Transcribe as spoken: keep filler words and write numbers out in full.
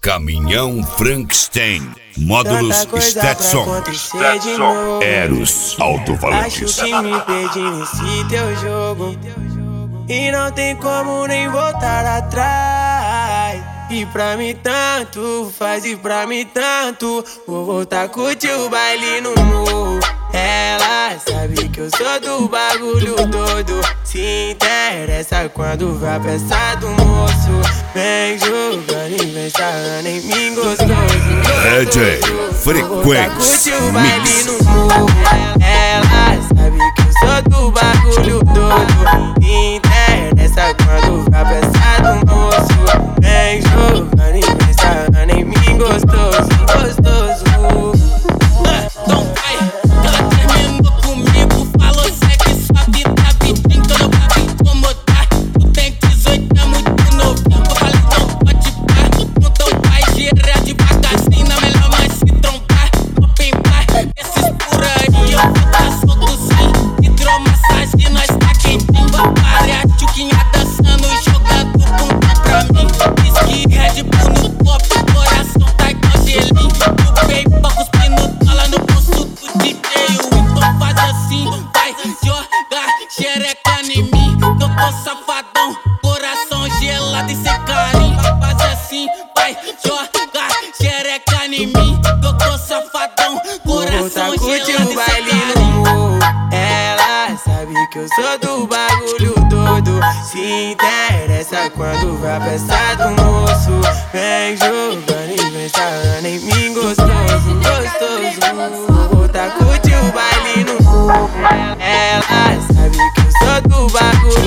Caminhão Frankenstein. Módulos Stetson. Stetson. Eros Alto-Falantes. Acho que me perdi nesse teu jogo e não tem como nem voltar atrás. E pra mim tanto faz, e pra mim tanto. Vou voltar a curtir o baile no morro. Ela sabe que eu sou do bagulho todo. Se interessa quando vai peça do moço. Vem jogando e vem sarrando em mim gostoso. D J Frequency Mix. Ela sabe que eu sou do bagulho todo. Se interessa quando vai peça do moço. Vem jogando e vem sarrando em mim gostoso, gostoso. Então vai, ela terminou comigo, falou segue sua vida, vidinho que eu não vou te incomodar. Tu tem dezoito, é muito novinho, eu falei não pode par. Então vai, gira devagarzinho, na melhor mais se trombar. Open bar, esses por aí eu vou tá solto sim. Hidromassagem, nós tá quentinho, várias tchuquinha dançando, jogando bumbum pra mim. Whisky, Red Bull no copo, coração tá igual gelinho. Tu veio pra cuspir no dólar no bolso do D J. Então faz assim, vai jogar xereca em mim, que eu tô safadão, coração gelado e sem carinho. Faz assim, vai jogar xereca em mim, que eu tô safadão, coração gelado e sem carinho. Ela sabe que eu sou do bagulho todo. Se interessa quando vai peça do moço. Vem jogando e vem sarrando em mim gostoso, gostoso. Vou voltar a curtir o baile no morro. Ela sabe que eu sou do bagulho